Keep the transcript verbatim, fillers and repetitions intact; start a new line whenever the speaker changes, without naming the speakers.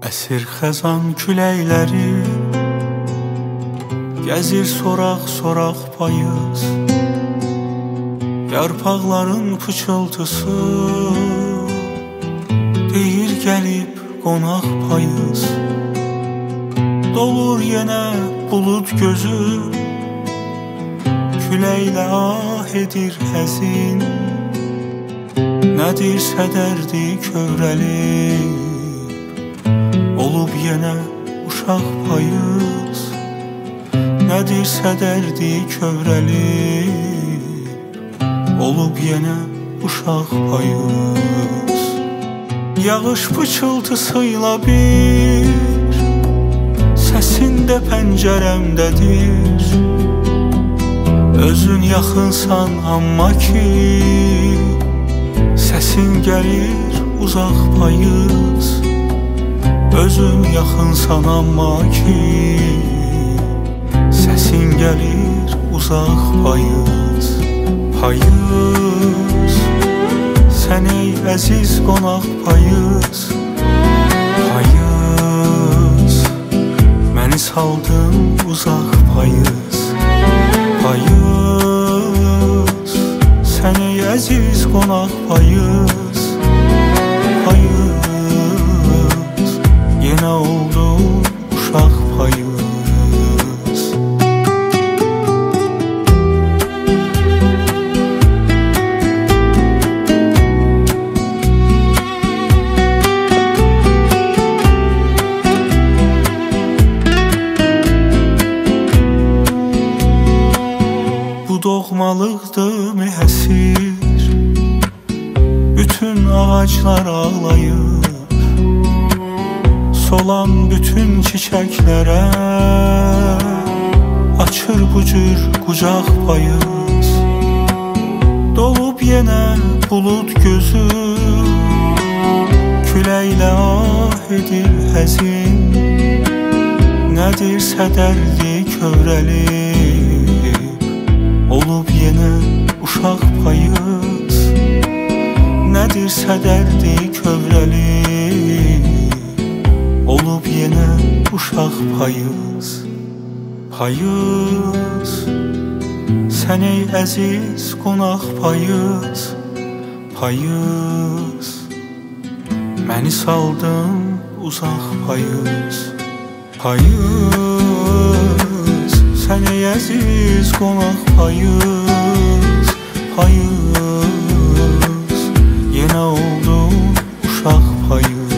Əsir xəzan küləkləri, gəzir soraq-soraq payız. Yarpaqların pıçıltısı deyir gəlib qonaq payız. Dolur yenə bulud gözü, küləklə ah edir həzin. Nədirsə dərdi kövrəlib, olub yenə uşaq payız. Nədirsə dərdi kövrəlib, olub yenə uşaq payız. Yağış pıçıltısıyla bir səsində pəncərəmdədir. Özün yaxınsan amma ki səsin gəlir uzaq payız. Özün yaxınsan amma ki səsin gəlir uzaq payız. Payız, sən ey əziz qonaq payız. Payız, məni saldın uzaq payız. Payız, sən ey əziz qonaq payız. Payız, yenə oldu uşaq payız. Bu doğmalıqdır məhəsir, bütün ağaclar ağlayır. Solan bütün çiçəklərə açır bu cür qucaq payız. Dolub yenə bulud gözü, küləklə ah edir həzin. Nədirsə dərdi kövrəlib, olub yenə uşaq payız. Nədirsə dərdi kövrəlib, olub yenə uşaq payız. Payız, sən ey əziz qonaq payız. Payız, məni saldın uzaq payız. Payız, sən ey əziz qonaq payız. Payız, yenə oldu uşaq payız.